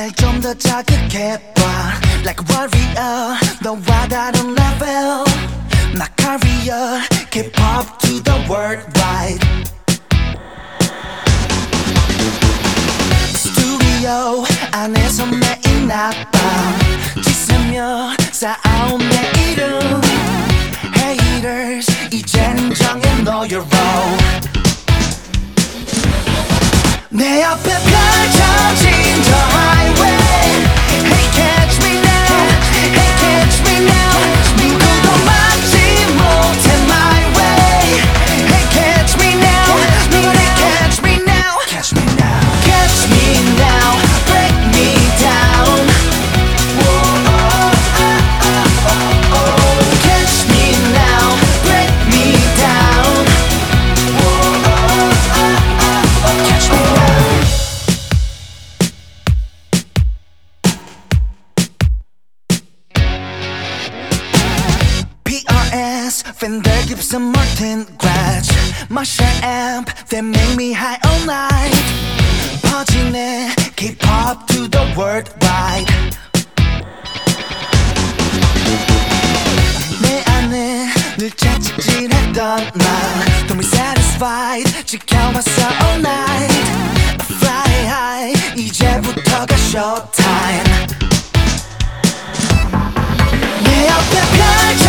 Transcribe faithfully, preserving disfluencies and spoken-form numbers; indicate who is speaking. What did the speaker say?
Speaker 1: 날 좀 더 자극해봐 Like a warrior 너와 다른 level My career K-pop to the worldwide 스튜디오 안에서 매일 낮밤 지새며 쌓아온 내 이름 Haters 이제는 정해 know your role 내 앞에 펼쳐진 the highway Hey catch me now, hey catch me now 누구도 막지 못해 my way Hey catch me now, 너를 catch me now Catch me now, catch me now, break me down Whoa, oh, oh, oh, oh, oh. Catch me now, break me down Whoa, oh, oh, oh, oh. Catch me now 팬들 깁슨 Martin Gratch Marshall amp They make me high all night 퍼지네 K-pop to the worldwide 내 안에 늘 채찍질했던 난 Don't be satisfied 지켜왔어 all night Fly high 이제부터가 showtime 내 앞에 펼쳐